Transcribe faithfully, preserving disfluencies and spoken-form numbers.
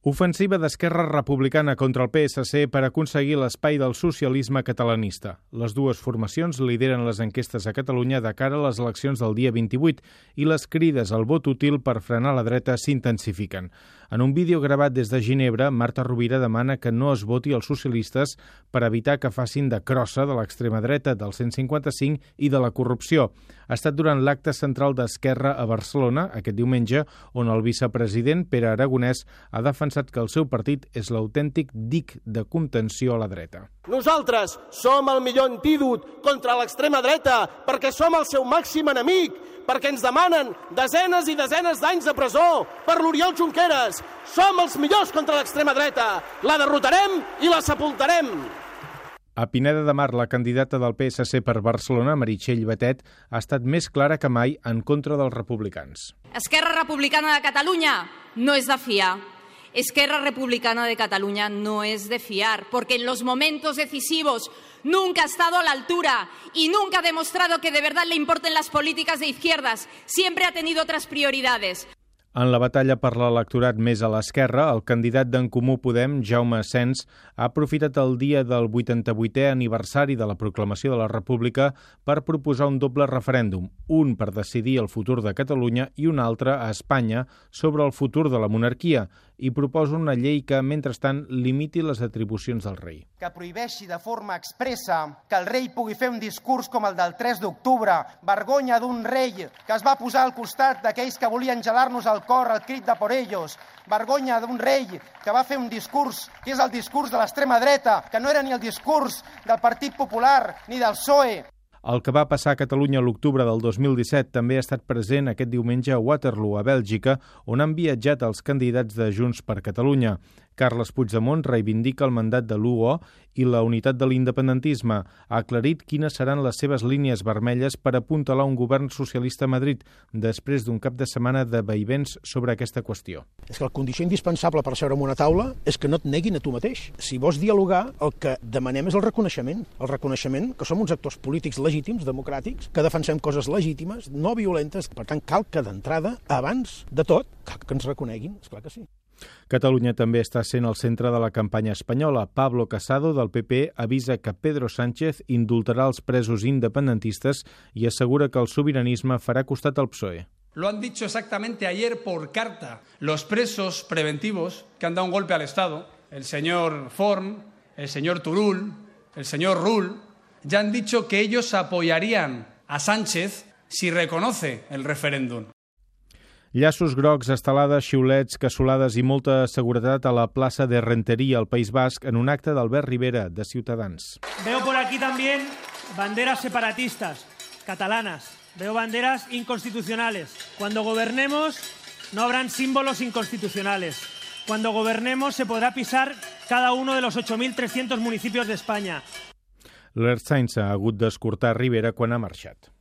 Ofensiva d'Esquerra Republicana contra el P S C per aconseguir l'espai del socialisme catalanista. Les dues formacions lideren les enquestes a Catalunya de cara a les eleccions del dia vint-i-vuit i les crides al vot útil per frenar la dreta s'intensifiquen. En un vídeo gravat des de Ginebra, Marta Rovira demana que no es voti als socialistes per evitar que facin de crossa de l'extrema dreta, del cent cinquanta-cinc i de la corrupció. Ha estat durant l'acte central d'Esquerra a Barcelona, aquest diumenge, on el vicepresident Pere Aragonès ha defensat que el seu partit és l'autèntic dic de contenció a la dreta. Nosaltres som el millor antídot contra l'extrema dreta perquè som el seu màxim enemic, perquè ens demanen desenes i desenes d'anys de presó per l'Oriol Junqueras. Som els millors contra l'extrema dreta. La derrotarem i la sepultarem. A Pineda de Mar, la candidata del P S C per Barcelona, Meritxell Batet, ha estat més clara que mai en contra dels republicans. Esquerra Republicana de Catalunya no es de fiar. Esquerra Republicana de Cataluña no es de fiar, porque en los momentos decisivos nunca ha estado a la altura y nunca ha demostrado que de verdad le importen las políticas de izquierdas. Siempre ha tenido otras prioridades. En la batalla per l'electorat més a l'esquerra, el candidat d'En Comú Podem, Jaume Asens, ha aprofitat el dia del vuitanta-vuitè aniversari de la proclamació de la República per proposar un doble referèndum, un per decidir el futur de Catalunya i un altre a Espanya sobre el futur de la monarquia, i proposa una llei que, mentrestant, limiti les atribucions del rei. Que prohibeixi de forma expressa que el rei pugui fer un discurs com el del tres d'octubre, vergonya d'un rei que es va posar al costat d'aquells que volien gelar-nos el cor al crit de por ellos, vergonya d'un rei que va fer un discurs que és el discurs de l'extrema dreta, que no era ni el discurs del Partit Popular ni del P S O E. El que va passar a Catalunya a l'octubre del dos mil disset també ha estat present aquest diumenge a Waterloo, a Bèlgica, on han viatjat els candidats de Junts per Catalunya. Carles Puigdemont reivindica el mandat de l'U O i la unitat de l'independentisme. Ha aclarit quines seran les seves línies vermelles per apuntalar un govern socialista a Madrid, després d'un cap de setmana de vaivens sobre aquesta qüestió. És que la condició indispensable per seure en una taula és que no et neguin a tu mateix. Si vols dialogar, el que demanem és el reconeixement. El reconeixement que som uns actors polítics legítims, democràtics, que defensem coses legítimes, no violentes. Per tant, cal que d'entrada, abans de tot, cal que ens reconeguin. Esclar que sí. Catalunya també està sent el centre de la campanya espanyola. Pablo Casado, del P P, avisa que Pedro Sánchez indultarà els presos independentistes i assegura que el sobiranisme farà costat al P S O E. Lo han dicho exactamente ayer por carta los presos preventivos que han dado un golpe al Estado, el señor Forn, el señor Turull, el señor Rull, ya han dicho que ellos apoyarían a Sánchez si reconoce el referéndum. Llaços grocs, estelades, xiulets, cassolades i molta seguretat a la plaça de Rentería, al País Basc, en un acte d'Albert Rivera, de Ciutadans. Veo por aquí también banderas separatistas, catalanas. Veo banderas inconstitucionales. Cuando gobernemos no habrán símbolos inconstitucionales. Cuando gobernemos se podrá pisar cada uno de los ocho mil trescientos municipios de España. L'Ertzaintza ha hagut d'escortar Rivera quan ha marxat.